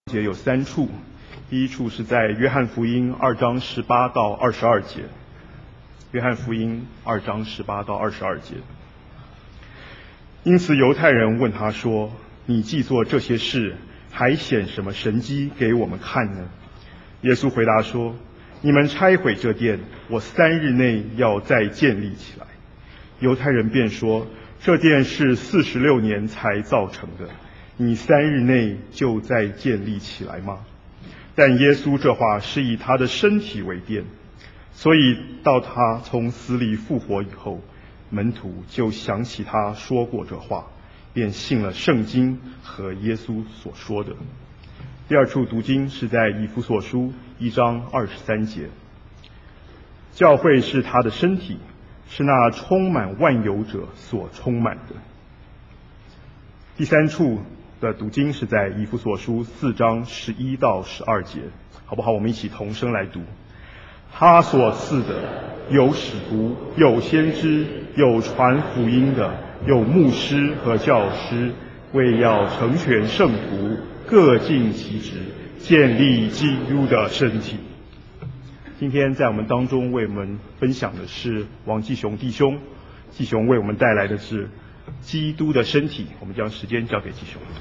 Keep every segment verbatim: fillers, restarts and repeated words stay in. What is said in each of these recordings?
节有三处，第一处是在约翰福音二章十八到二十二节。约翰福音二章十八到二十二节。因此犹太人问他说：“你既做这些事，还显什么神迹给我们看呢？”耶稣回答说：“你们拆毁这殿，我三日内要再建立起来。”犹太人便说：“这殿是四十六年才造成的，你三日内就再建立起来吗？”但耶稣这话是以他的身体为殿，所以到他从死里复活以后，门徒就想起他说过这话，便信了圣经和耶稣所说的。第二处读经是在以弗所书一章二十三节。教会是他的身体，是那充满万有者所充满的。第三处的读经是在以弗所书四章十一到十二节，好不好？我们一起同声来读。他所赐的，有使徒，有先知，有传福音的，有牧师和教师，为要成全圣徒，各尽其职，建立基督的身体。今天在我们当中为我们分享的是王继雄弟兄，继雄为我们带来的是基督的身体。我们将时间交给继雄。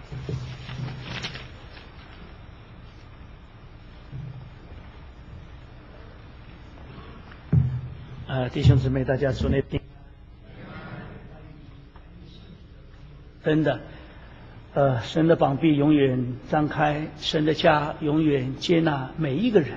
呃，弟兄姊妹，大家主内平。真的，呃，神的膀臂永远张开，神的家永远接纳每一个人。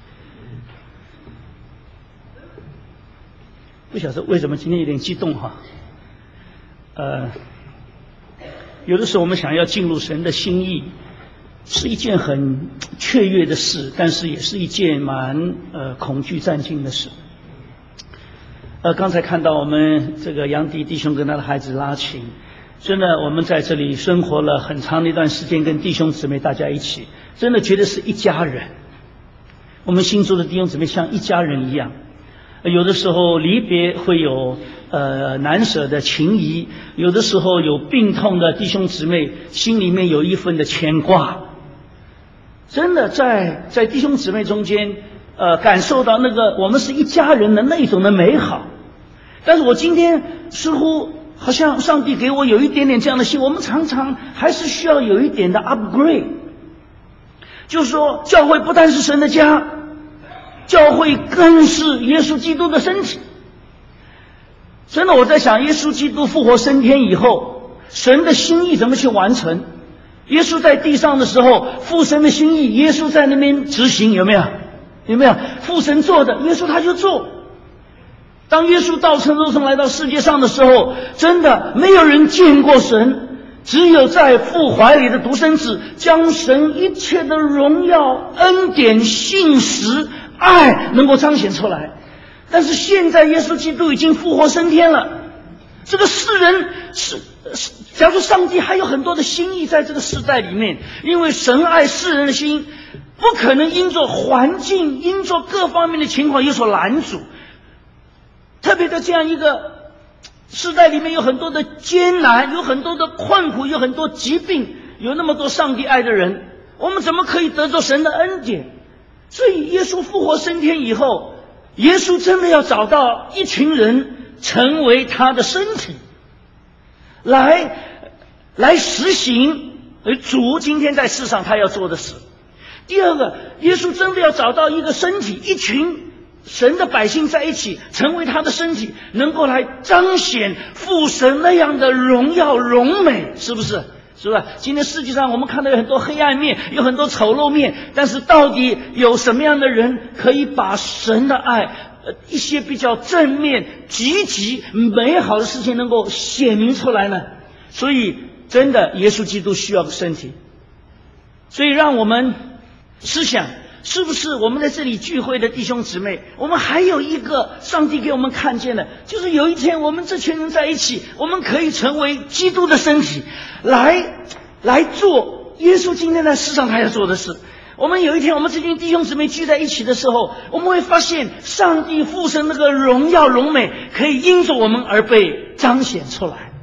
不晓得为什么今天有点激动哈。呃，有的时候我们想要进入神的心意，是一件很雀跃的事，但是也是一件蛮呃恐惧战惊的事。呃，刚才看到我们这个杨迪弟兄跟他的孩子拉琴，真的我们在这里生活了很长的一段时间，跟弟兄姊妹大家一起，真的觉得是一家人。我们新竹的弟兄姊妹像一家人一样，有的时候离别会有呃难舍的情谊，有的时候有病痛的弟兄姊妹心里面有一份的牵挂。真的在在弟兄姊妹中间呃感受到那个我们是一家人的那种的美好。但是我今天似乎好像上帝给我有一点点这样的心，我们常常还是需要有一点的 upgrade， 就是说教会不但是神的家，教会更是耶稣基督的身体。真的我在想，耶稣基督复活升天以后，神的心意怎么去完成？耶稣在地上的时候，父神的心意耶稣在那边执行，有没有？有没有？父神做的耶稣他就做。当耶稣道成肉身来到世界上的时候，真的没有人见过神，只有在父怀里的独生子将神一切的荣耀、恩典、信实、爱能够彰显出来。但是现在耶稣基督已经复活升天了，这个世人是假如上帝还有很多的心意在这个时代里面，因为神爱世人的心不可能因着环境、因着各方面的情况有所拦阻。特别在这样一个时代里面，有很多的艰难，有很多的困苦，有很多疾病，有那么多上帝爱的人，我们怎么可以得着神的恩典？所以耶稣复活升天以后，耶稣真的要找到一群人成为他的身体，来来实行而主今天在世上他要做的事。第二个，耶稣真的要找到一个身体，一群神的百姓在一起，成为他的身体，能够来彰显父神那样的荣耀荣美，是不是？是吧？今天世界上我们看到有很多黑暗面，有很多丑陋面，但是到底有什么样的人可以把神的爱呃一些比较正面、积极、美好的事情能够显明出来呢？所以真的耶稣基督需要个身体。所以让我们思想，是不是我们在这里聚会的弟兄姊妹，我们还有一个上帝给我们看见的，就是有一天我们这群人在一起，我们可以成为基督的身体，来来做耶稣今天在世上他要做的事。我们有一天我们这群弟兄姊妹聚在一起的时候，我们会发现上帝父神那个荣耀荣美可以因着我们而被彰显出来。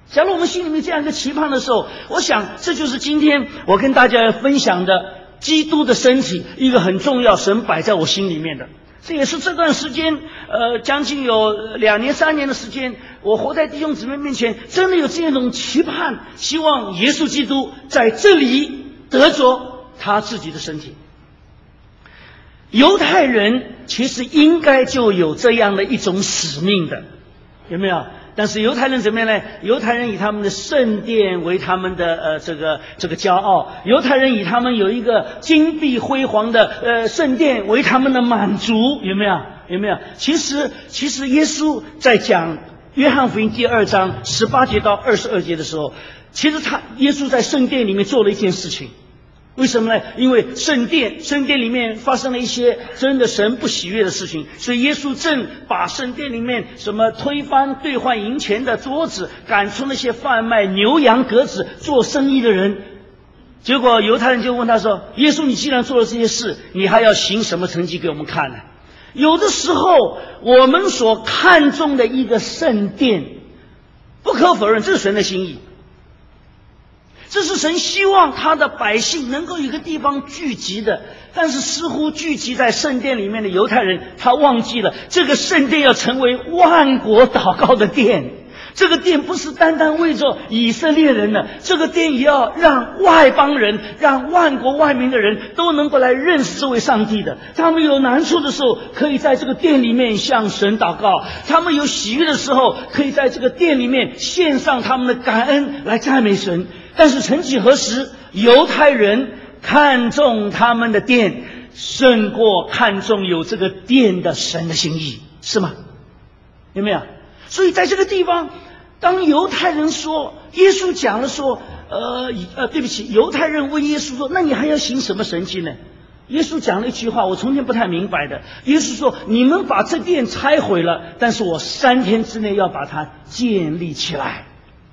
假如我们心里面这样一个期盼的时候，我想这就是今天我跟大家分享的基督的身体一个很重要，神摆在我心里面的。这也是这段时间，呃，将近有两年、三年的时间，我活在弟兄姊妹面前，真的有这样一种期盼，希望耶稣基督在这里得着他自己的身体。犹太人其实应该就有这样的一种使命的，有没有？但是犹太人怎么样呢？犹太人以他们的圣殿为他们的呃这个这个骄傲，犹太人以他们有一个金碧辉煌的呃圣殿为他们的满足，有没有？有没有？其实其实耶稣在讲约翰福音第二章十八节到二十二节的时候，其实他耶稣在圣殿里面做了一件事情。为什么呢？因为圣殿圣殿里面发生了一些真的神不喜悦的事情，所以耶稣正把圣殿里面什么推翻兑换银钱的桌子，赶出那些贩卖牛羊鸽子做生意的人。结果犹太人就问他说，耶稣，你既然做了这些事，你还要行什么成绩给我们看呢？有的时候我们所看重的一个圣殿，不可否认这是神的心意，这是神希望他的百姓能够有一个地方聚集的，但是似乎聚集在圣殿里面的犹太人，他忘记了这个圣殿要成为万国祷告的殿。这个殿不是单单为着以色列人的，这个殿也要让外邦人，让万国外民的人都能够来认识这位上帝的。他们有难处的时候，可以在这个殿里面向神祷告；他们有喜悦的时候，可以在这个殿里面献上他们的感恩来赞美神。但是曾几何时，犹太人看重他们的殿，胜过看重有这个殿的神的心意，是吗？有没有？所以在这个地方，当犹太人说，耶稣讲了说，呃呃，对不起，犹太人问耶稣说，那你还要行什么神迹呢？耶稣讲了一句话，我从前不太明白的。耶稣说，你们把这殿拆毁了，但是我三天之内要把它建立起来。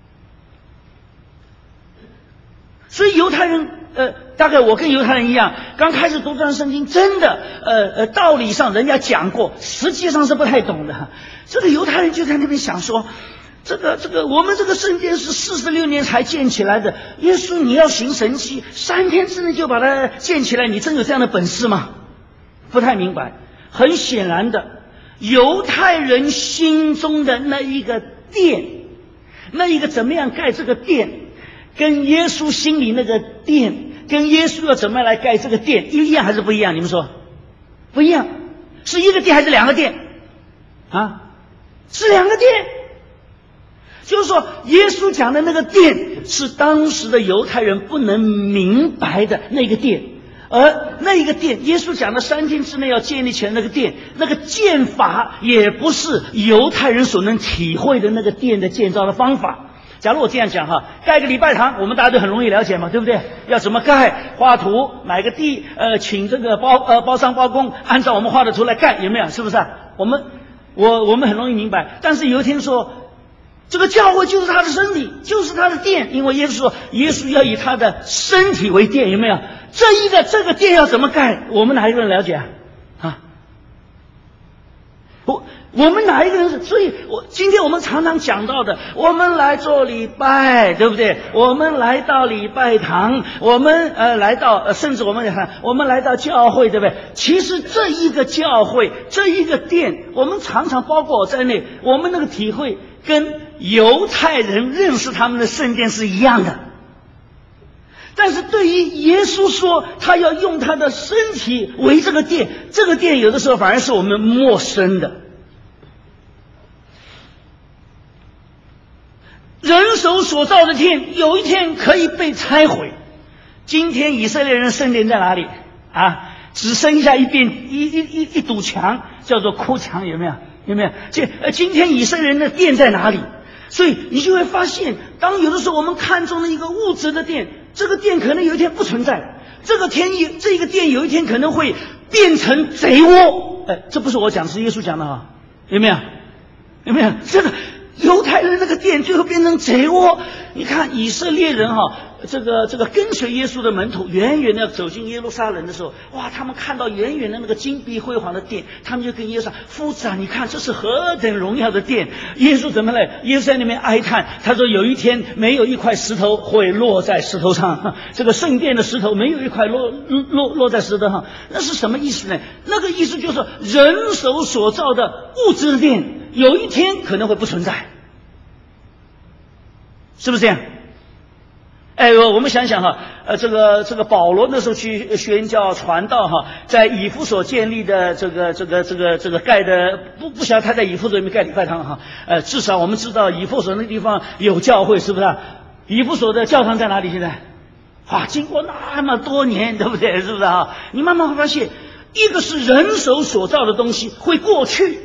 所以犹太人，呃，大概我跟犹太人一样，刚开始读这段圣经，真的，呃呃，道理上人家讲过，实际上是不太懂的。这个犹太人就在那边想说，这个这个，我们这个圣殿是四十六年才建起来的，耶稣你要行神迹，三天之内就把它建起来，你真有这样的本事吗？不太明白。很显然的，犹太人心中的那一个殿，那一个怎么样盖这个殿，跟耶稣心里那个殿，跟耶稣要怎么样来盖这个殿，一样还是不一样？你们说不一样？是一个殿还是两个殿啊？是两个殿。就是说耶稣讲的那个殿是当时的犹太人不能明白的那个殿，而那一个殿耶稣讲的三天之内要建立起来那个殿，那个建法也不是犹太人所能体会的那个殿的建造的方法。假如我这样讲哈，盖个礼拜堂，我们大家都很容易了解嘛，对不对？要怎么盖，画图，买个地，呃，请这个包呃包商包工，按照我们画的图来盖，有没有？是不是啊？我们我我们很容易明白。但是有一天说，这个教会就是他的身体，就是他的殿，因为耶稣说，耶稣要以他的身体为殿，有没有？这一个这个殿要怎么盖？我们哪一个人了解啊？啊？我。我们哪一个人是？所以我今天我们常常讲到的，我们来做礼拜，对不对？我们来到礼拜堂，我们呃来到呃甚至我们看，我们来到教会，对不对？其实这一个教会，这一个殿，我们常常包括我在内，我们那个体会跟犹太人认识他们的圣殿是一样的。但是对于耶稣说他要用他的身体为这个殿，这个殿有的时候反而是我们陌生的。人手所造的殿有一天可以被拆毁。今天以色列人圣殿在哪里啊？只剩下一边一一一一堵墙，叫做哭墙，有没有？有没有？这呃，今天以色列人的殿在哪里？所以你就会发现，当有的时候我们看中了一个物质的殿，这个殿可能有一天不存在，这个天有这个殿有一天可能会变成贼窝。哎，这不是我讲，是耶稣讲的哈，有没有？有没有？这个犹太人那个殿最后变成贼窝。你看以色列人哈， 这个这个跟随耶稣的门徒远远的走进耶路撒冷的时候，哇，他们看到远远的那个金碧辉煌的殿，他们就跟耶稣说：“夫子啊，你看这是何等荣耀的殿！”耶稣怎么来？耶稣在那边哀叹，他说：“有一天没有一块石头会落在石头上，这个圣殿的石头没有一块落落落在石头上。”那是什么意思呢？那个意思就是人手所造的物质的殿，有一天可能会不存在，是不是这样？哎，我们想想哈，呃，这个这个保罗那时候去宣教传道哈，在以弗所建立的这个这个这个这个盖的，不不晓得他在以弗所里面盖礼拜堂哈，呃，至少我们知道以弗所那个地方有教会，是不是啊？以弗所的教堂在哪里现在？哇，经过那么多年，对不对？是不是啊？你慢慢会发现，一个是人手所造的东西会过去。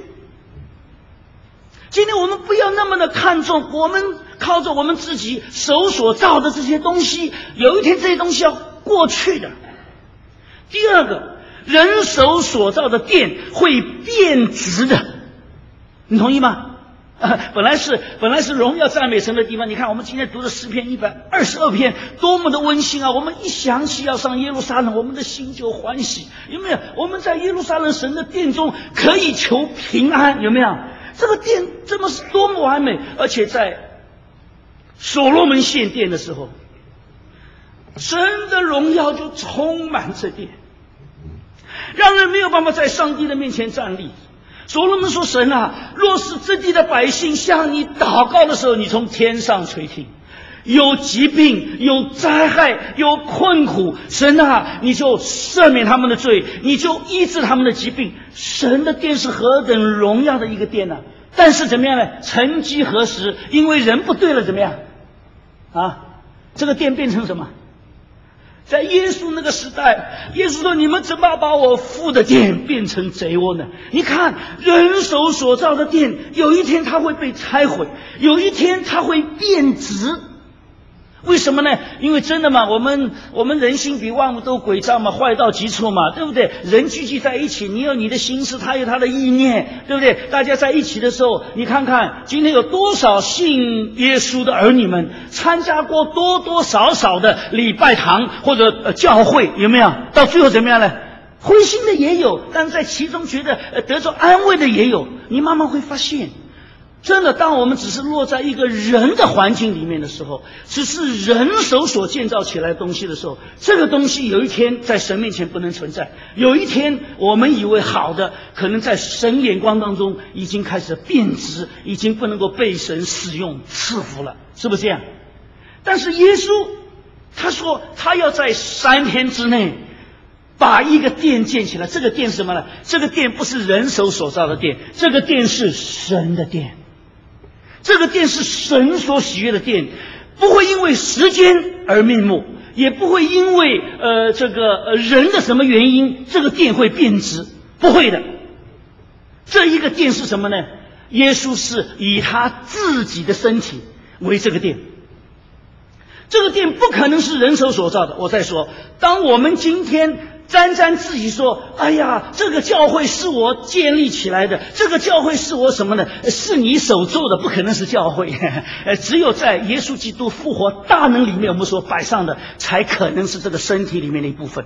今天我们不要那么的看重，我们靠着我们自己手所造的这些东西，有一天这些东西要过去的。第二个，人手所造的殿会变质的，你同意吗？呃、本来是本来是荣耀赞美神的地方，你看我们今天读的诗篇一百二十二篇，多么的温馨啊！我们一想起要上耶路撒冷，我们的心就欢喜，有没有？我们在耶路撒冷神的殿中可以求平安，有没有？这个殿这么是多么完美，而且在所罗门献殿的时候，神的荣耀就充满这殿，让人没有办法在上帝的面前站立。所罗门说：“神啊，若是这地的百姓向你祷告的时候，你从天上垂听。有疾病，有灾害，有困苦，神啊，你就赦免他们的罪，你就医治他们的疾病。神的殿是何等荣耀的一个殿呢、啊？但是怎么样呢？曾几何时，因为人不对了，怎么样啊？这个殿变成什么？在耶稣那个时代，耶稣说：“你们怎么把我父的殿变成贼窝呢？”你看，人手所造的殿，有一天它会被拆毁，有一天它会变质。为什么呢？因为真的嘛，我们我们人心比万物都诡诈嘛，坏到极处嘛，对不对？人聚集在一起，你有你的心思，他有他的意念，对不对？大家在一起的时候，你看看今天有多少信耶稣的儿女们参加过多多少少的礼拜堂或者、呃、教会，有没有？到最后怎么样呢？灰心的也有，但是在其中觉得、呃、得着安慰的也有。你慢慢会发现，真的，当我们只是落在一个人的环境里面的时候，只是人手所建造起来的东西的时候，这个东西有一天在神面前不能存在。有一天我们以为好的，可能在神眼光当中已经开始变质，已经不能够被神使用赐福了，是不是这样？但是耶稣他说他要在三天之内把一个殿建起来。这个殿是什么呢？这个殿不是人手所造的殿，这个殿是神的殿。这个殿是神所喜悦的殿，不会因为时间而灭没，也不会因为呃这个呃人的什么原因，这个殿会变质，不会的。这一个殿是什么呢？耶稣是以他自己的身体为这个殿，这个殿不可能是人手所造的。我再说，当我们今天沾沾自喜说：“哎呀，这个教会是我建立起来的，这个教会是我什么呢？是你手做的，不可能是教会。呃，只有在耶稣基督复活大能里面，我们所摆上的，才可能是这个身体里面的一部分。”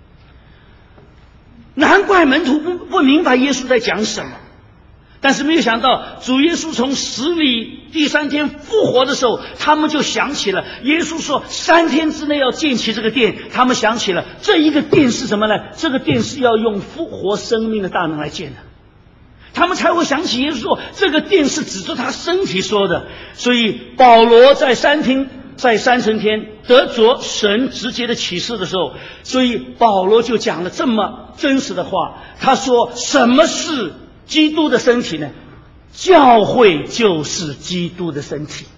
难怪门徒不不明白耶稣在讲什么。但是没有想到，主耶稣从死里第三天复活的时候，他们就想起了耶稣说三天之内要建起这个殿。他们想起了这一个殿是什么呢？这个殿是要用复活生命的大能来建的。他们才会想起耶稣说这个殿是指着他身体说的。所以保罗在三天在三层天得着神直接的启示的时候，所以保罗就讲了这么真实的话。他说什么是基督的身体呢？教会就是基督的身体，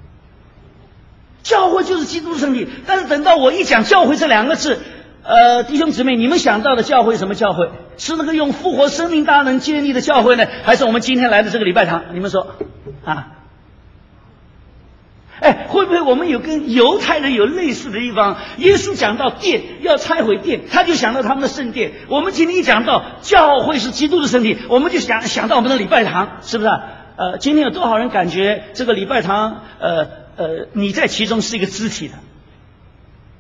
教会就是基督的身体。但是等到我一讲教会这两个字，呃，弟兄姊妹，你们想到的教会什么教会？是那个用复活生命大能建立的教会呢，还是我们今天来的这个礼拜堂？你们说啊？哎，会不会我们有跟犹太人有类似的地方？耶稣讲到殿要拆毁殿，他就想到他们的圣殿。我们今天一讲到教会是基督的身体，我们就想想到我们的礼拜堂，是不是？呃，今天有多少人感觉这个礼拜堂，呃呃，你在其中是一个肢体的？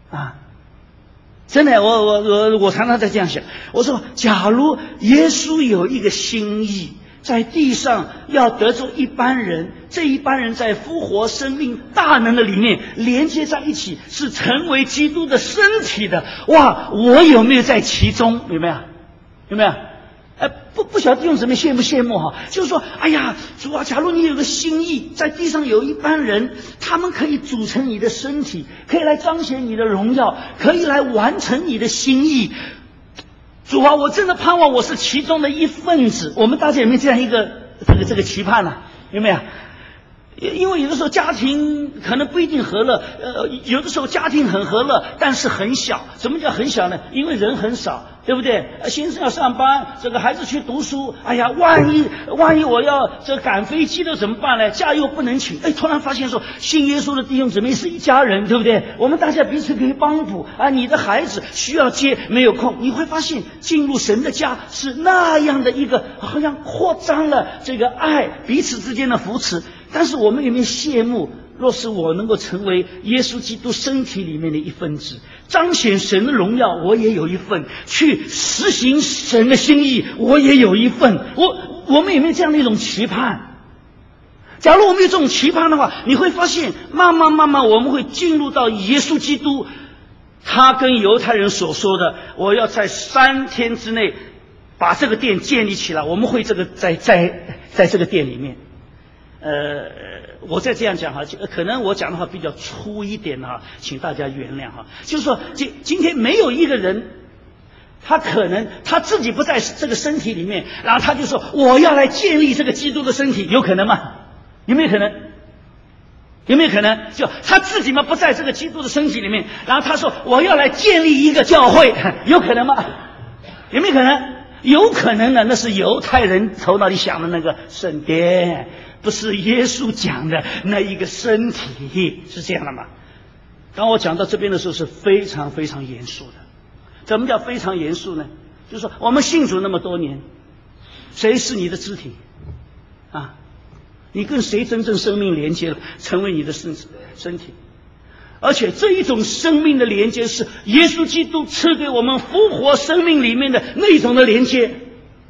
啊。真的，我我我我常常在这样想，我说，假如耶稣有一个心意，在地上要得着一般人，这一般人在复活生命大能的里面连接在一起，是成为基督的身体的。哇，我有没有在其中？有没有？有没有？呃，不不晓得弟兄姊妹羡不羡慕哈？就是说，哎呀，主啊，假如你有个心意，在地上有一班人，他们可以组成你的身体，可以来彰显你的荣耀，可以来完成你的心意。主啊，我真的盼望我是其中的一份子。我们大家有没有这样一个这个这个期盼呢、啊？有没有？因为有的时候家庭可能不一定和乐，呃，有的时候家庭很和乐，但是很小。什么叫很小呢？因为人很少，对不对？先生要上班，这个孩子去读书，哎呀，万一万一我要这赶飞机了怎么办呢？假又不能请，哎，突然发现说信耶稣的弟兄姊妹是一家人，对不对？我们大家彼此可以帮补啊。你的孩子需要接没有空，你会发现进入神的家是那样的一个，好像扩张了这个爱，彼此之间的扶持。但是我们有没有羡慕，若是我能够成为耶稣基督身体里面的一份子，彰显神的荣耀，我也有一份；去实行神的心意，我也有一份。我我们有没有这样的一种期盼？假如我们有这种期盼的话，你会发现慢慢慢慢我们会进入到耶稣基督他跟犹太人所说的，我要在三天之内把这个殿建立起来，我们会这个在在在这个殿里面。呃，我再这样讲哈，可能我讲的话比较粗一点哈，请大家原谅哈。就是说，今今天没有一个人，他可能他自己不在这个身体里面，然后他就说我要来建立这个基督的身体，有可能吗？有没有可能？有没有可能？就他自己嘛不在这个基督的身体里面，然后他说我要来建立一个教会，有可能吗？有没有可能？有可能的，那是犹太人头脑里想的那个圣殿。不是耶稣讲的那一个身体，是这样的吗？当我讲到这边的时候是非常非常严肃的。怎么叫非常严肃呢？就是说我们信主那么多年，谁是你的肢体啊？你跟谁真正生命连接了，成为你的身身体？而且这一种生命的连接是耶稣基督赐给我们复活生命里面的那种的连接。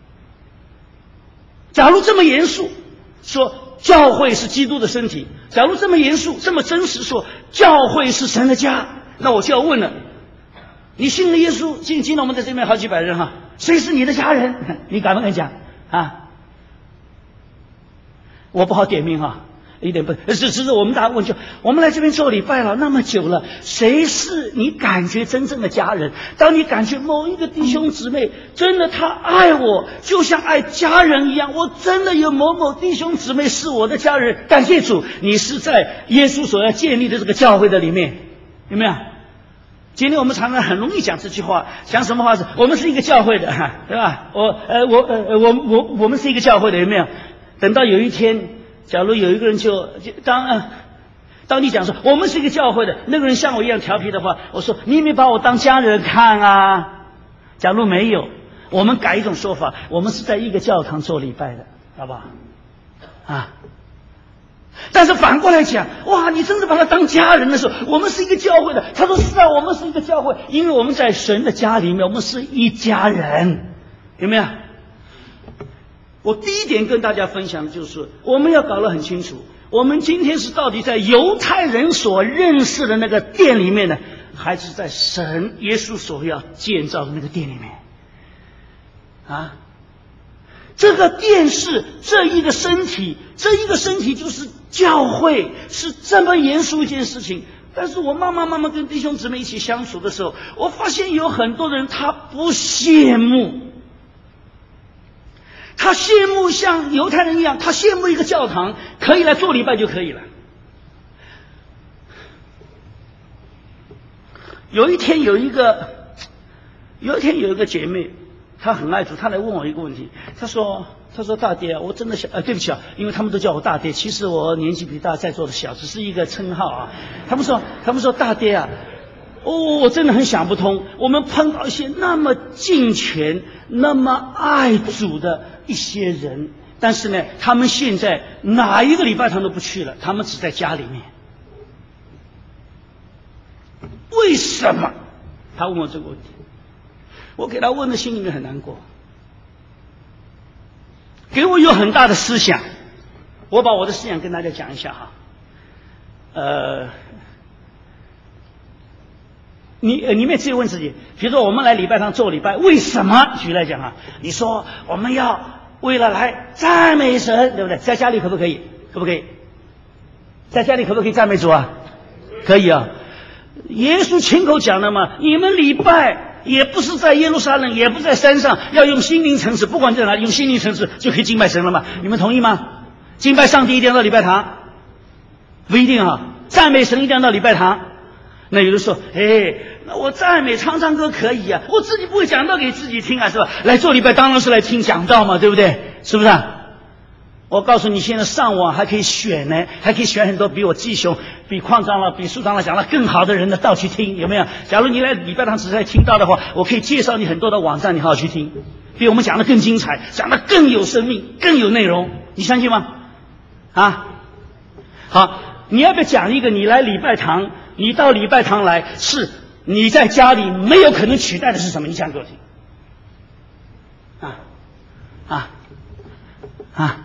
假如这么严肃说教会是基督的身体，假如这么严肃这么真实说教会是神的家，那我就要问了，你信了耶稣，今今天我们在这边好几百人哈，谁是你的家人？你敢不敢讲啊？我不好点名哈，一点不，只是我们大家问就，我们来这边做礼拜了那么久了，谁是你感觉真正的家人？当你感觉某一个弟兄姊妹真的他爱我，就像爱家人一样，我真的有某某弟兄姊妹是我的家人，感谢主，你是在耶稣所要建立的这个教会的里面，有没有？今天我们常常很容易讲这句话，讲什么话是我们是一个教会的，对吧？我呃我呃我我我们是一个教会的，有没有？等到有一天，假如有一个人就就当呃当你讲说我们是一个教会的，那个人像我一样调皮的话，我说你有没有把我当家人看啊？假如没有，我们改一种说法，我们是在一个教堂做礼拜的，好不好？啊。但是反过来讲，哇，你真的把他当家人的时候，我们是一个教会的。他说是啊，我们是一个教会，因为我们在神的家里面，我们是一家人，有没有？我第一点跟大家分享的就是，我们要搞得很清楚，我们今天是到底在犹太人所认识的那个殿里面呢，还是在神耶稣所要建造的那个殿里面？啊？这个殿是这一个身体，这一个身体就是教会，是这么严肃一件事情。但是我慢慢慢慢跟弟兄姊妹一起相处的时候，我发现有很多人他不羡慕，他羡慕像犹太人一样，他羡慕一个教堂可以来做礼拜就可以了。有一天有一个有一天有一个姐妹，他很爱主，他来问我一个问题，他说他说大爹啊，我真的想呃对不起啊，因为他们都叫我大爹，其实我年纪比大家在座的小，只是一个称号啊。他们说他们说大爹啊，哦，我真的很想不通，我们碰到一些那么敬虔那么爱主的一些人，但是呢他们现在哪一个礼拜堂都不去了，他们只在家里面。 为什么？他问我这个问题，我给他问的心里面很难过，给我有很大的思想。我把我的思想跟大家讲一下哈。呃，你呃，你们也自己问自己，比如说我们来礼拜堂做礼拜，为什么？举例来讲啊，你说我们要为了来赞美神，对不对？在家里可不可以？可不可以？在家里可不可以赞美主啊？可以啊。耶稣亲口讲的嘛，你们礼拜也不是在耶路撒冷，也不在山上，要用心灵诚实，不管在哪里，用心灵诚实就可以敬拜神了嘛。你们同意吗？敬拜上帝一定要到礼拜堂？不一定啊。赞美神一定要到礼拜堂？那有人说，哎，那我赞美唱唱歌可以啊，我自己不会讲道给自己听啊，是吧？来做礼拜当然是来听讲道嘛，对不对？是不是啊？我告诉你，现在上网还可以选呢，还可以选很多比我弟兄、比邝长老、比苏长老讲的更好的人的道去听，有没有？假如你来礼拜堂只是来听到的话，我可以介绍你很多的网站，你好好去听，比我们讲的更精彩，讲的更有生命，更有内容，你相信吗？啊，好，你要不要讲一个？你来礼拜堂，你到礼拜堂来，是你在家里没有可能取代的是什么？你讲给我听。啊啊啊！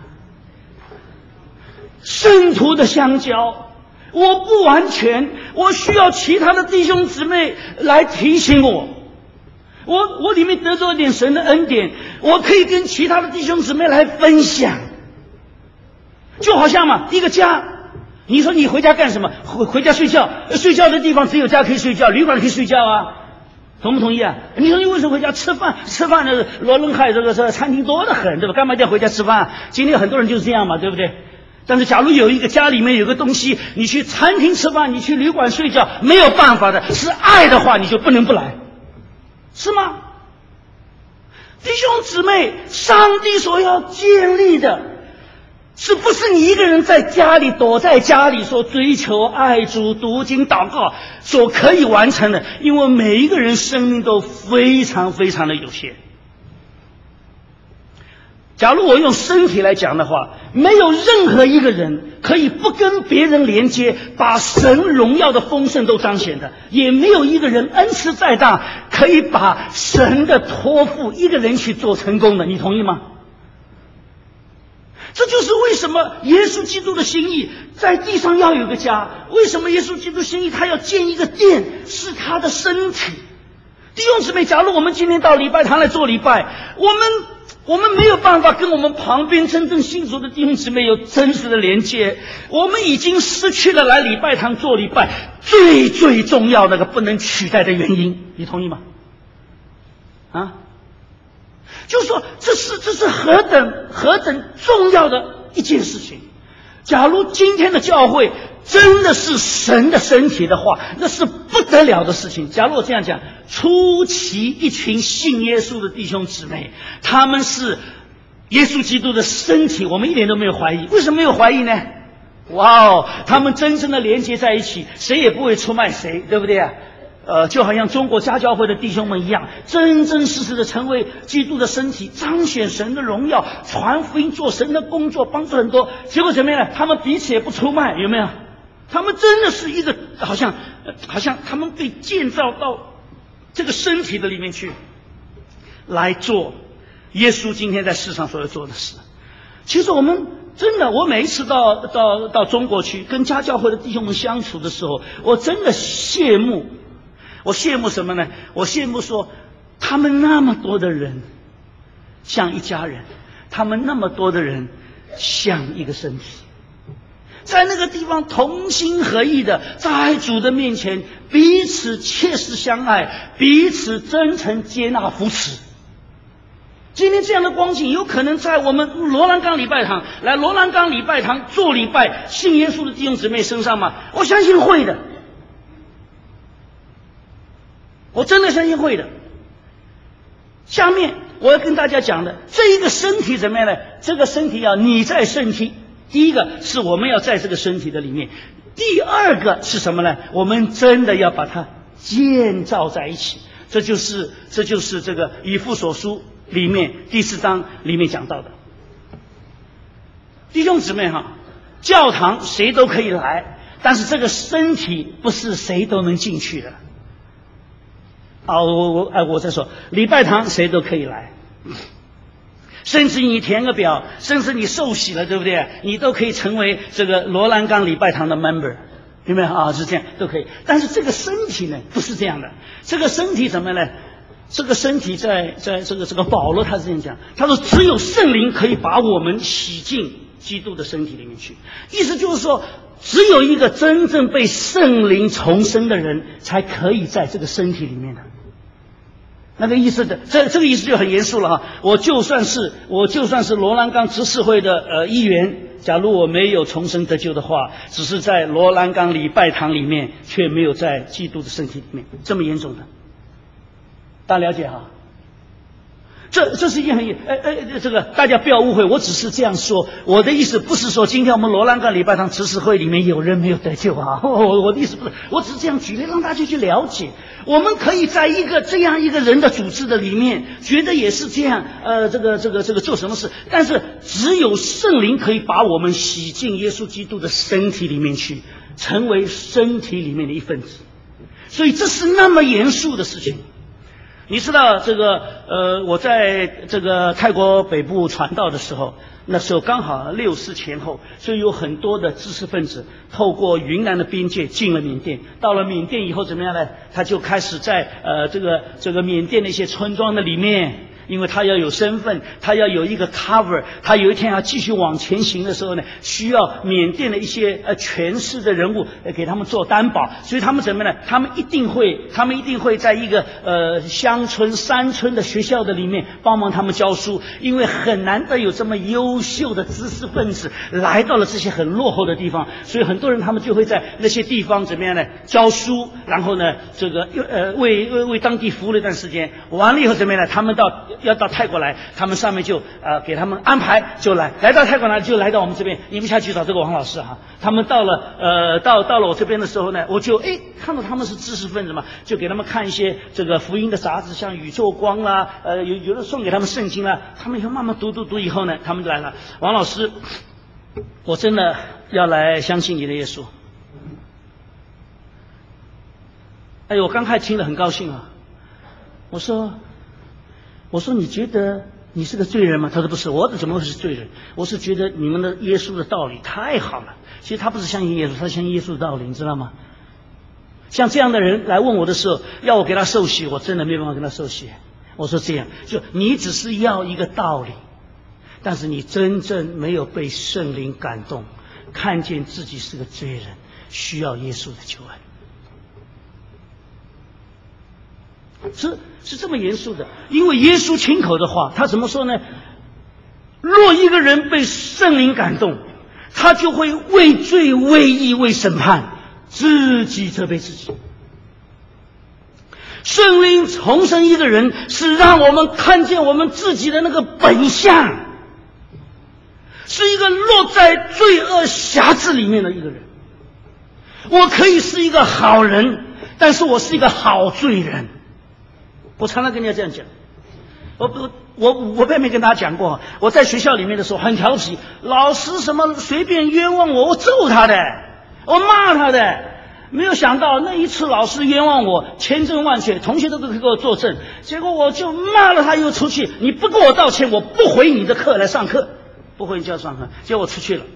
圣徒的相交，我不完全，我需要其他的弟兄姊妹来提醒我。我我里面得到一点神的恩典，我可以跟其他的弟兄姊妹来分享。就好像嘛，一个家，你说你回家干什么？回回家睡觉，睡觉的地方只有家可以睡觉，旅馆可以睡觉啊，同不同意啊？你说你为什么回家吃饭？吃饭的罗伦海这个这餐厅多得很，对吧？干嘛一定要回家吃饭啊？今天很多人就是这样嘛，对不对？但是假如有一个家里面有个东西，你去餐厅吃饭，你去旅馆睡觉，没有办法的，是爱的话，你就不能不来，是吗？弟兄姊妹，上帝所要建立的，是不是你一个人在家里躲在家里所追求爱主、读经、祷告所可以完成的？因为每一个人生命都非常非常的有限。假如我用身体来讲的话，没有任何一个人可以不跟别人连接，把神荣耀的丰盛都彰显的，也没有一个人恩赐再大可以把神的托付一个人去做成功的，你同意吗？这就是为什么耶稣基督的心意在地上要有个家，为什么耶稣基督心意他要建一个殿，是他的身体。弟兄姊妹，假如我们今天到礼拜堂来做礼拜，我们我们没有办法跟我们旁边真正信主的弟兄姊妹有真实的连接，我们已经失去了来礼拜堂做礼拜最最重要那个不能取代的原因，你同意吗？啊，就是说这是这是何等何等重要的一件事情。假如今天的教会真的是神的身体的话，那是不得了的事情。假如我这样讲，初期一群信耶稣的弟兄姊妹，他们是耶稣基督的身体，我们一点都没有怀疑。为什么没有怀疑呢？哇哦，他们真正的连接在一起，谁也不会出卖谁，对不对啊？呃，就好像中国家教会的弟兄们一样，真真实实的成为基督的身体，彰显神的荣耀，传福音，做神的工作，帮助很多。结果怎么样呢？他们彼此也不出卖，有没有？他们真的是一个好像好像他们被建造到这个身体的里面去，来做耶稣今天在世上所要做的事。其实我们真的，我每一次到到到中国去跟家教会的弟兄们相处的时候，我真的羡慕。我羡慕什么呢？我羡慕说他们那么多的人像一家人，他们那么多的人像一个身体，在那个地方同心合意的在主的面前彼此切实相爱，彼此真诚接纳扶持。今天这样的光景有可能在我们罗兰岗礼拜堂来罗兰岗礼拜堂做礼拜信耶稣的弟兄姊妹身上吗？我相信会的，我真的相信会的。下面我要跟大家讲的这一个身体怎么样呢？这个身体要你在身体，第一个是我们要在这个身体的里面，第二个是什么呢？我们真的要把它建造在一起。这就是这就是这个以弗所书里面第四章里面讲到的。弟兄姊妹哈，教堂谁都可以来，但是这个身体不是谁都能进去的。 啊，我我哎，我在说礼拜堂谁都可以来，甚至你填个表，甚至你受洗了，对不对？你都可以成为这个罗兰冈礼拜堂的 member， 有没有啊？是这样都可以。但是这个身体呢，不是这样的。这个身体怎么呢？这个身体在在这个这个保罗他是这样讲，他说只有圣灵可以把我们洗进基督的身体里面去，意思就是说，只有一个真正被圣灵重生的人，才可以在这个身体里面的。那个意思的，这这个意思就很严肃了哈。我就算是我就算是罗兰冈执事会的呃一员，假如我没有重生得救的话，只是在罗兰冈礼拜堂里面，却没有在基督的身体里面，这么严重的，大家了解哈？这这是一件很呃呃，这个大家不要误会，我只是这样说。我的意思不是说今天我们罗兰冈礼拜堂执事会里面有人没有得救啊，我我的意思不是，我只是这样举例，让大家去了解。我们可以在一个这样一个人的组织的里面，觉得也是这样，呃，这个这个这个做什么事，但是只有圣灵可以把我们洗进耶稣基督的身体里面去，成为身体里面的一份子。所以这是那么严肃的事情。你知道这个呃，我在这个泰国北部传道的时候，那时候刚好六四前后，所以有很多的知识分子透过云南的边界进了缅甸。到了缅甸以后怎么样呢？他就开始在呃这个这个缅甸的一些村庄的里面，因为他要有身份，他要有一个 cover， 他有一天要继续往前行的时候呢，需要缅甸的一些呃权势的人物呃给他们做担保，所以他们怎么呢？他们一定会，他们一定会在一个呃乡村、山村的学校的里面帮忙他们教书，因为很难得有这么优秀的知识分子来到了这些很落后的地方，所以很多人他们就会在那些地方怎么样呢？教书，然后呢，这个呃为为为当地服务了一段时间，完了以后怎么样呢？他们到要到泰国来，他们上面就呃给他们安排，就来来到泰国来，就来到我们这边。你们下去找这个王老师哈。他们到了呃到到了我这边的时候呢，我就哎看到他们是知识分子嘛，就给他们看一些这个福音的杂志，像宇宙光啦，呃有有的送给他们圣经啦，他们以后慢慢读读读以后呢，他们就来了。王老师，我真的要来相信你的耶稣。哎呦，我刚开始听了很高兴啊，我说。我说你觉得你是个罪人吗？他说不是，我怎么会是罪人？我是觉得你们的耶稣的道理太好了。其实他不是相信耶稣，他相信耶稣的道理，你知道吗？像这样的人来问我的时候，要我给他受洗，我真的没办法跟他受洗。我说这样，就你只是要一个道理，但是你真正没有被圣灵感动，看见自己是个罪人，需要耶稣的救恩。是是这么严肃的，因为耶稣亲口的话，他怎么说呢？若一个人被圣灵感动，他就会为罪、为义、为审判，自己责备自己。圣灵重生一个人，是让我们看见我们自己的那个本相，是一个落在罪恶辖制里面的一个人。我可以是一个好人，但是我是一个好罪人。我常常跟人家这样讲，我不，我我并没跟大家讲过，我在学校里面的时候很调皮，老师什么随便冤枉我，我揍他的，我骂他的。没有想到那一次老师冤枉我，千真万确，同学都可以给我作证，结果我就骂了他又出去，你不给我道歉，我不回你的课来上课，不回你教上课，结果我出去了。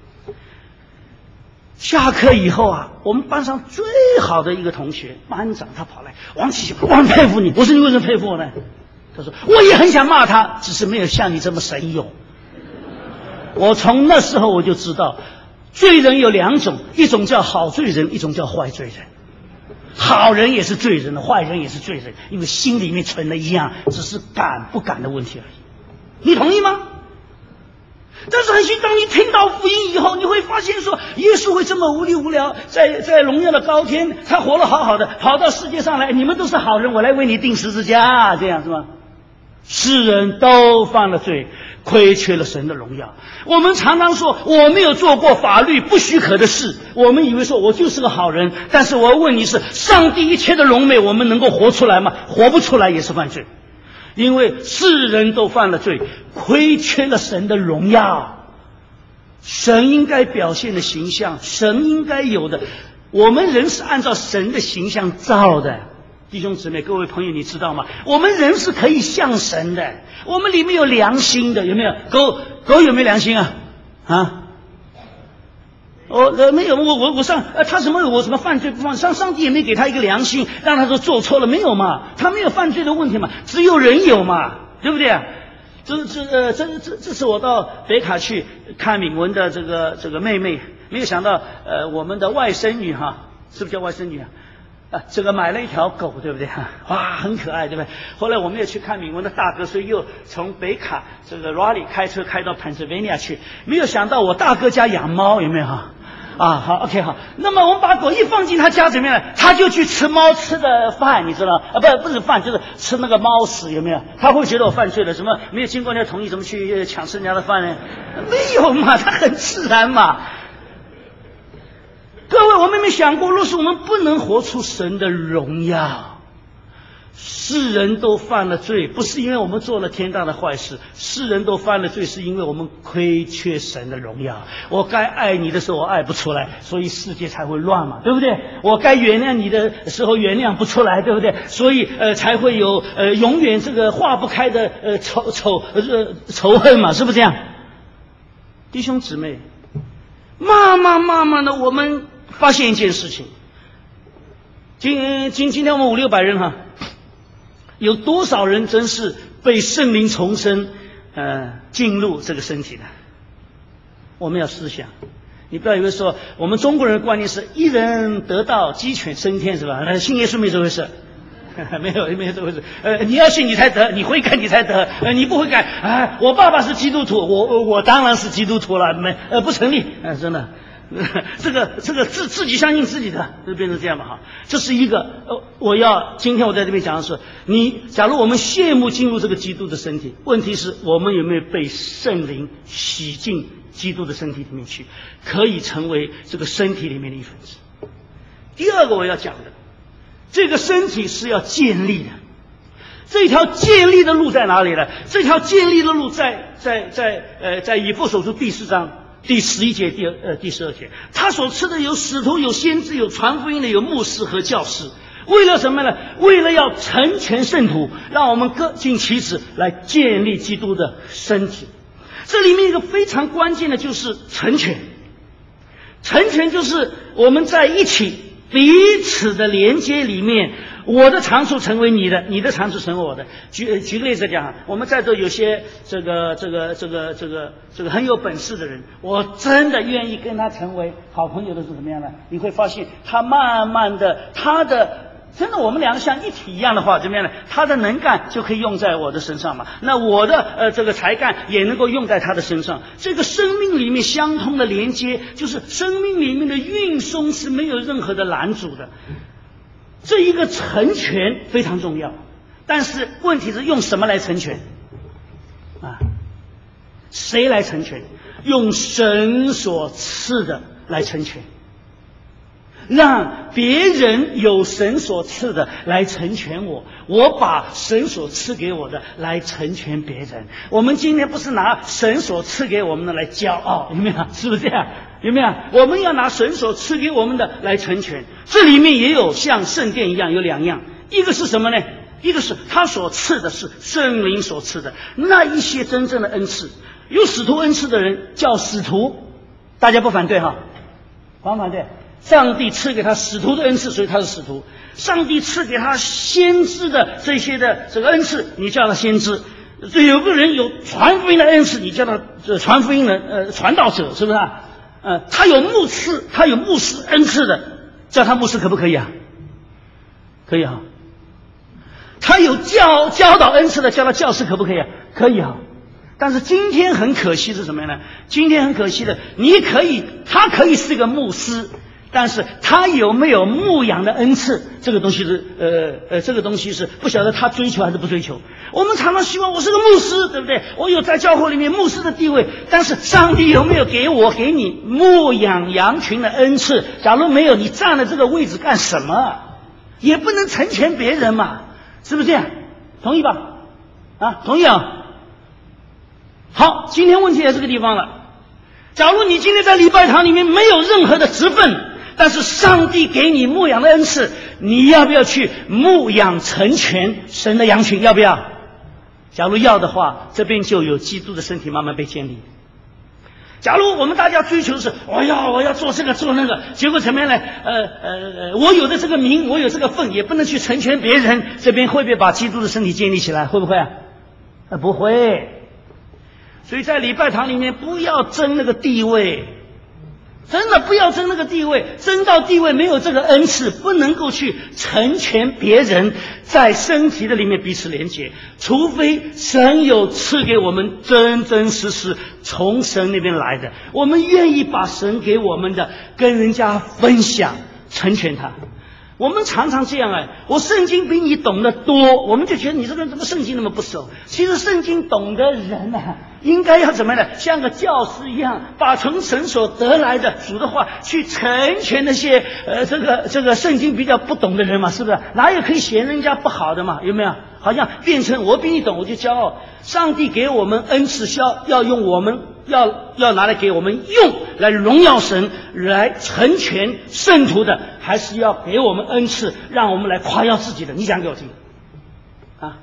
下课以后啊，我们班上最好的一个同学班长他跑来，王启我很佩服你。我说你为什么佩服我呢？他说我也很想骂他，只是没有像你这么神勇。我从那时候我就知道，罪人有两种，一种叫好罪人，一种叫坏罪人。好人也是罪人，坏人也是罪人，因为心里面存的一样，只是敢不敢的问题而已。你同意吗？但是很幸，当你听到福音以后，你会发现说，耶稣会这么无力无聊，在在荣耀的高天，他活得好好的，跑到世界上来，你们都是好人，我来为你钉十字架，这样是吗？世人都犯了罪，亏缺了神的荣耀。我们常常说我没有做过法律不许可的事，我们以为说我就是个好人，但是我问你是，上帝一切的荣美我们能够活出来吗？活不出来也是犯罪。因为世人都犯了罪，亏缺了神的荣耀，神应该表现的形象，神应该有的，我们人是按照神的形象造的， 弟兄姊妹，各位朋友，你知道吗？我们人是可以像神的，我们里面有良心的，有没有？狗狗有没有良心啊？啊？我呃没有，我我我上呃他什么我什么犯罪不犯？上上帝也没给他一个良心，让他说做错了没有嘛？他没有犯罪的问题嘛？只有人有嘛，对不对啊？这这呃这这这是我到北卡去看敏文的这个这个妹妹，没有想到呃我们的外甥女哈，是不是叫外甥女啊？啊，这个买了一条狗，对不对哈？哇，很可爱，对不对？后来我们也去看敏文的大哥，所以又从北卡这个 Raleigh 开车开到 Pennsylvania 去，没有想到我大哥家养猫，有没有哈？啊，好 ，OK， 好。那么我们把狗一放进他家里面了，他就去吃猫吃的饭，你知道啊？不，不是饭，就是吃那个猫屎，有没有？他会觉得我犯罪了，什么没有经过人家同意，怎么去抢吃人家的饭呢？没有嘛，他很自然嘛。各位，我们有没有想过，若是我们不能活出神的荣耀，世人都犯了罪，不是因为我们做了天大的坏事，世人都犯了罪，是因为我们亏缺神的荣耀。我该爱你的时候我爱不出来，所以世界才会乱嘛，对不对？我该原谅你的时候原谅不出来，对不对？所以呃才会有呃永远这个化不开的呃仇仇呃仇恨嘛，是不是这样？弟兄姊妹，慢慢慢慢的我们发现一件事情，今今今天我们五六百人哈，有多少人真是被圣灵重生，呃，进入这个身体的？我们要思想，你不要以为说我们中国人的观念是一人得道鸡犬升天，是吧？呃，信耶稣没这回事。没有没有这回事，呃，你要信你才得，你悔改你才得，呃，你不悔改，啊，我爸爸是基督徒，我我当然是基督徒了，没呃不成立，呃，真的，这个这个自自己相信自己的，就变成这样嘛哈。这是一个，呃，我要今天我在这边讲的是，你假如我们羡慕进入这个基督的身体，问题是我们有没有被圣灵洗进基督的身体里面去，可以成为这个身体里面的一份子。第二个我要讲的。这个身体是要建立的，这条建立的路在哪里呢？这条建立的路在在在呃在以弗所书第四章第十一节第呃第十二节，他所吃的有使徒，有先知，有传福音的，有牧师和教师。为了什么呢？为了要成全圣徒，让我们各尽其职来建立基督的身体。这里面一个非常关键的就是成全，成全就是我们在一起。彼此的连接里面，我的长处成为你的，你的长处成为我的。举举个例子讲，我们在座有些这个这个这个这个这个很有本事的人，我真的愿意跟他成为好朋友的是怎么样呢？你会发现他慢慢的，他的真的我们两个像一体一样的话，怎么样呢？他的能干就可以用在我的身上嘛，那我的呃这个才干也能够用在他的身上。这个生命里面相通的连接，就是生命里面的运送是没有任何的拦阻的。这一个成全非常重要，但是问题是用什么来成全啊？谁来成全？用神所赐的来成全。让别人有神所赐的来成全我，我把神所赐给我的来成全别人。我们今天不是拿神所赐给我们的来骄傲，有没有？是不是这样？有没有？我们要拿神所赐给我们的来成全。这里面也有像圣殿一样有两样，一个是什么呢？一个是他所赐的是圣灵所赐的，那一些真正的恩赐，有使徒恩赐的人叫使徒，大家不反对哈？反不反对？上帝赐给他使徒的恩赐，所以他是使徒。上帝赐给他先知的这些的这个恩赐，你叫他先知。有个人有传福音的恩赐，你叫他呃传福音的呃传道者，是不是啊？呃，他有牧师，他有牧师恩赐的，叫他牧师可不可以啊？可以啊。他有教教导恩赐的，叫他教师可不可以啊？可以啊。但是今天很可惜是什么呢？今天很可惜的，你可以，他可以是个牧师。但是他有没有牧养的恩赐，这个东西是呃呃，这个东西是不晓得他追求还是不追求。我们常常希望我是个牧师，对不对？我有在教会里面牧师的地位，但是上帝有没有给我给你牧养羊群的恩赐？假如没有，你占了这个位置干什么？也不能成全别人嘛，是不是这样？同意吧？啊，同意啊。好，今天问题在这个地方了。假如你今天在礼拜堂里面没有任何的职分，但是上帝给你牧养的恩赐， 你要不要去牧养成全神的羊群？要不要？假如要的话，这边就有基督的身体慢慢被建立。假如我们大家追求的是，我要我要做这个做那个，结果怎么样呢？呃呃呃，我有的这个名，我有这个份，也不能去成全别人，这边会不会把基督的身体建立起来？会不会啊？呃，不会。所以在礼拜堂里面，不要争那个地位，真的不要争那个地位，争到地位没有这个恩赐，不能够去成全别人，在身体的里面彼此连结，除非神有赐给我们真真实实从神那边来的，我们愿意把神给我们的跟人家分享，成全他。我们常常这样哎，我圣经比你懂得多，我们就觉得你这个人怎么圣经那么不熟？其实圣经懂的人啊，应该要怎么样呢？像个教师一样，把从神所得来的主的话去成全那些呃这个这个圣经比较不懂的人嘛，是不是？哪有可以嫌人家不好的嘛？有没有？好像变成我比你懂，我就骄傲。上帝给我们恩赐，要要用我们要要拿来给我们用来荣耀神，来成全圣徒的，还是要给我们恩赐，让我们来夸耀自己的？你讲给我听啊！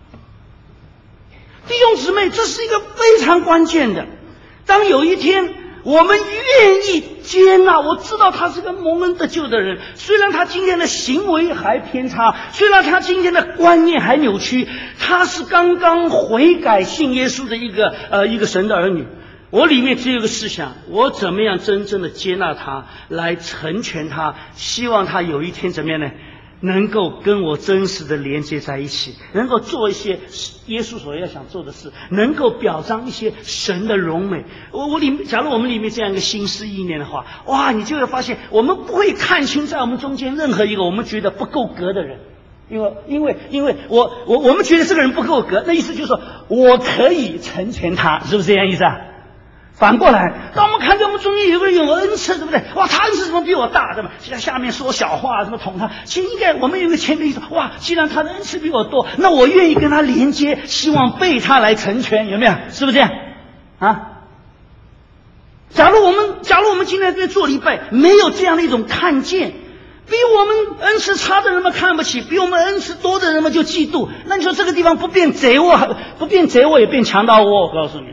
弟兄姊妹，这是一个非常关键的。当有一天我们愿意接纳，我知道他是个蒙恩得救的人，虽然他今天的行为还偏差，虽然他今天的观念还扭曲，他是刚刚悔改信耶稣的一个呃一个神的儿女。我里面只有个思想，我怎么样真正的接纳他，来成全他，希望他有一天怎么样呢？能够跟我真实的连接在一起，能够做一些耶稣所要想做的事，能够表彰一些神的荣美。我我里面，假如我们里面这样一个心思意念的话，哇，你就会发现，我们不会看清在我们中间任何一个我们觉得不够格的人，因为因为因为我我我们觉得这个人不够格，那意思就是说我可以成全他，是不是这样意思啊？反过来，当我们看见我们中间有个人有恩赐，对不对？哇，他恩赐怎么比我大，对吧？在下面说小话，什么捅他，其实应该我们有一个谦卑意识，哇，既然他的恩赐比我多，那我愿意跟他连接，希望被他来成全，有没有？是不是这样啊？假如我们假如我们今天在做礼拜，没有这样的一种看见，比我们恩赐差的人们看不起，比我们恩赐多的人们就嫉妒，那你说这个地方不变贼窝，不变贼窝也变强盗窝，我告诉你。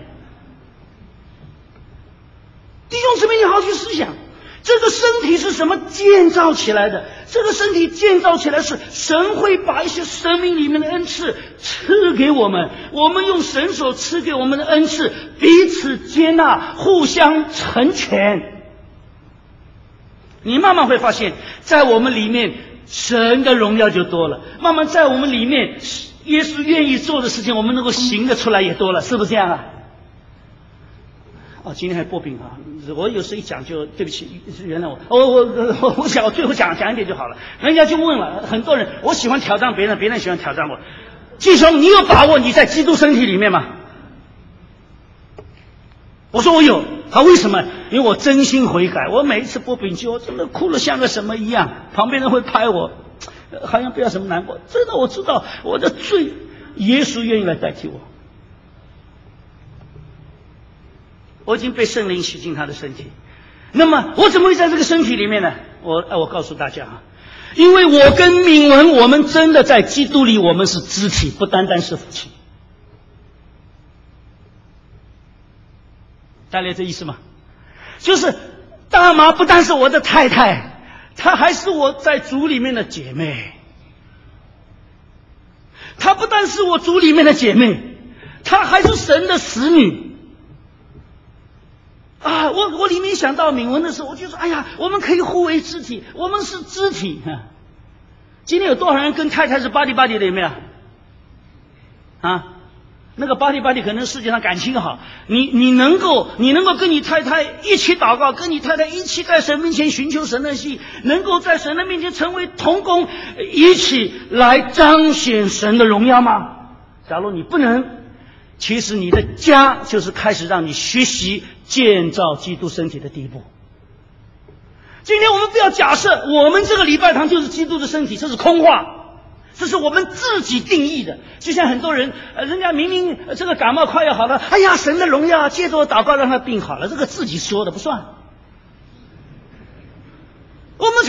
弟兄姊妹，你好好去思想，这个身体是什么建造起来的？这个身体建造起来是神会把一些生命里面的恩赐赐给我们，我们用神所赐给我们的恩赐彼此接纳，互相成全。你慢慢会发现，在我们里面神的荣耀就多了，慢慢在我们里面耶稣愿意做的事情，我们能够行得出来也多了，是不是这样啊？哦，今天还播饼啊！我有时一讲就对不起，原谅我。我我我我想我最后讲讲一点就好了。人家就问了，很多人，我喜欢挑战别人，别人喜欢挑战我。季兄，你有把握你在基督身体里面吗？我说我有。他为什么？因为我真心悔改。我每一次播饼就我真的哭得像个什么一样，旁边人会拍我，好像不要什么难过。真的我知道我的罪，耶稣愿意来代替我。我已经被圣灵洗进他的身体，那么我怎么会在这个身体里面呢？我我告诉大家啊，因为我跟敏文，我们真的在基督里，我们是肢体，不单单是夫妻。大家这意思吗？就是大麻不单是我的太太，她还是我在主里面的姐妹。她不但是我主里面的姐妹，她还是神的使女。啊，我我里面想到敏文的时候，我就说，哎呀，我们可以互为肢体，我们是肢体。啊、今天有多少人跟太太是巴蒂巴蒂的，有没有？啊，那个巴蒂巴蒂可能世界上感情好，你你能够你能够跟你太太一起祷告，跟你太太一起在神面前寻求神的心，能够在神的面前成为同工，一起来彰显神的荣耀吗？假如你不能，其实你的家就是开始让你学习建造基督身体的第一步。今天我们不要假设我们这个礼拜堂就是基督的身体，这是空话，这是我们自己定义的。就像很多人，呃，人家明明这个感冒快要好了，哎呀，神的荣耀，借着我祷告让他病好了，这个自己说的不算。我们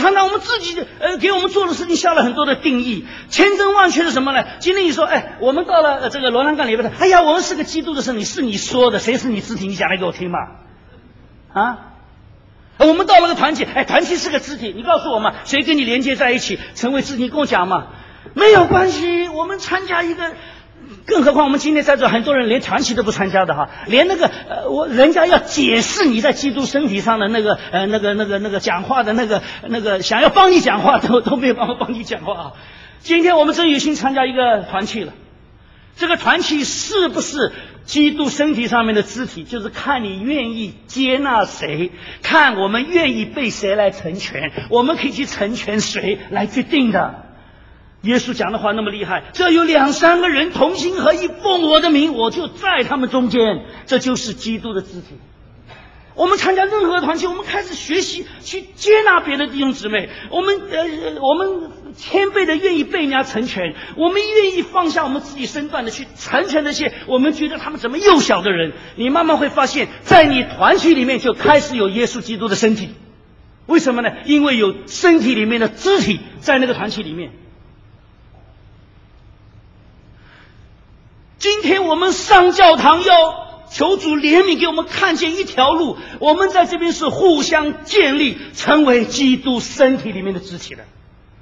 常常我们自己呃给我们做的事情下了很多的定义，千真万确是什么呢？今天你说，哎，我们到了、呃、这个罗兰冈礼拜堂，哎呀，我们是个基督的身体，是你说的，谁是你肢体？你讲来给我听嘛？啊？我们到了个团体，哎，团体是个肢体，你告诉我嘛，谁跟你连接在一起，成为肢体？你跟我讲嘛，没有关系，我们参加一个。更何况我们今天在这很多人连团契都不参加的哈，连那个呃我人家要解释你在基督身体上的那个呃那个那个那个讲话的那个那个想要帮你讲话都都没有办法帮你讲话啊。今天我们真有心参加一个团契了，这个团契是不是基督身体上面的肢体，就是看你愿意接纳谁，看我们愿意被谁来成全，我们可以去成全谁来决定的。耶稣讲的话那么厉害，这有两三个人同心合意奉我的名，我就在他们中间，这就是基督的肢体。我们参加任何团契，我们开始学习去接纳别的弟兄姊妹，我们呃我们谦卑的愿意被人家成全，我们愿意放下我们自己身段的去成全那些我们觉得他们怎么幼小的人。你慢慢会发现，在你团契里面就开始有耶稣基督的身体。为什么呢？因为有身体里面的肢体在那个团契里面。今天我们上教堂要求主怜悯，给我们看见一条路，我们在这边是互相建立，成为基督身体里面的肢体的。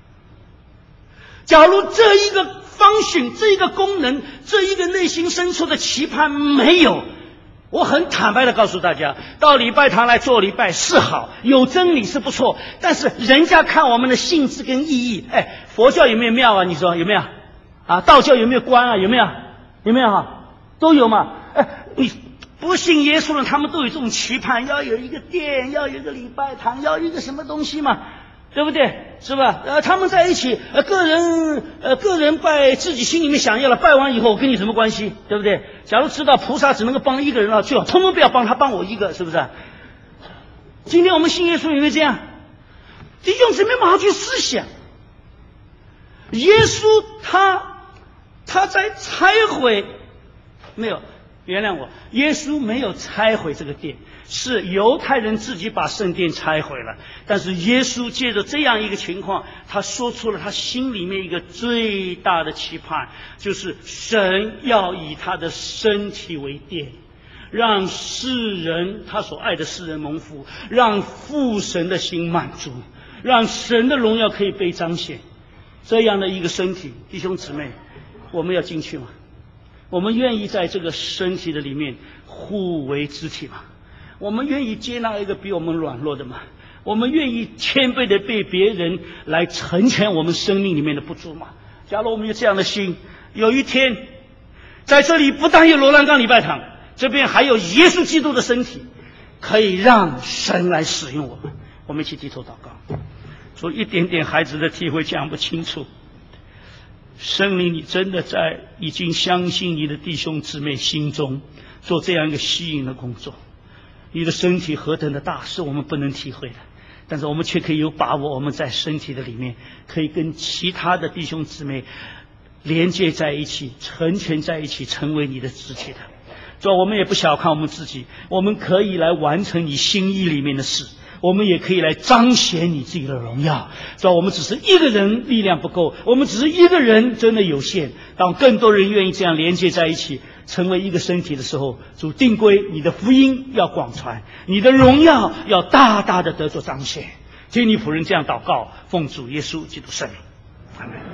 假如这一个方寻，这一个功能，这一个内心深处的期盼没有，我很坦白的告诉大家，到礼拜堂来做礼拜是好，有真理是不错，但是人家看我们的性质跟意义，哎，佛教有没有庙啊？你说有没有啊？道教有没有官啊？有没有？有没有哈？都有嘛？哎，你不信耶稣的，他们都有这种期盼，要有一个殿，要有一个礼拜堂，要有一个什么东西嘛，对不对？是吧？呃，他们在一起，呃，个人呃个人拜自己心里面想要了，拜完以后跟你什么关系？对不对？假如知道菩萨只能够帮一个人了，最好通通不要帮他，帮我一个，是不是？今天我们信耶稣有没有这样？弟兄姊妹马上去思想，耶稣他。他在拆毁，没有，原谅我，耶稣没有拆毁这个殿，是犹太人自己把圣殿拆毁了。但是耶稣借着这样一个情况，他说出了他心里面一个最大的期盼，就是神要以他的身体为殿，让世人，他所爱的世人蒙福，让父神的心满足，让神的荣耀可以被彰显。这样的一个身体，弟兄姊妹，我们要进去吗？我们愿意在这个身体的里面互为肢体吗？我们愿意接纳一个比我们软弱的吗？我们愿意谦卑的被别人来成全我们生命里面的不足吗？假如我们有这样的心，有一天在这里不但有罗兰冈礼拜堂，这边还有耶稣基督的身体，可以让神来使用我们。我们一起低头祷告。说一点点孩子的体会讲不清楚，圣灵，你真的在已经相信你的弟兄姊妹心中做这样一个吸引的工作。你的身体何等的大，是我们不能体会的，但是我们却可以有把握，我们在身体的里面可以跟其他的弟兄姊妹连接在一起，成全在一起，成为你的肢体的。主要我们也不小看我们自己，我们可以来完成你心意里面的事，我们也可以来彰显你自己的荣耀。主要我们只是一个人力量不够，我们只是一个人真的有限。当更多人愿意这样连接在一起，成为一个身体的时候，主定规你的福音要广传，你的荣耀要大大的得着彰显。听你仆人这样祷告，奉主耶稣基督圣名，阿门。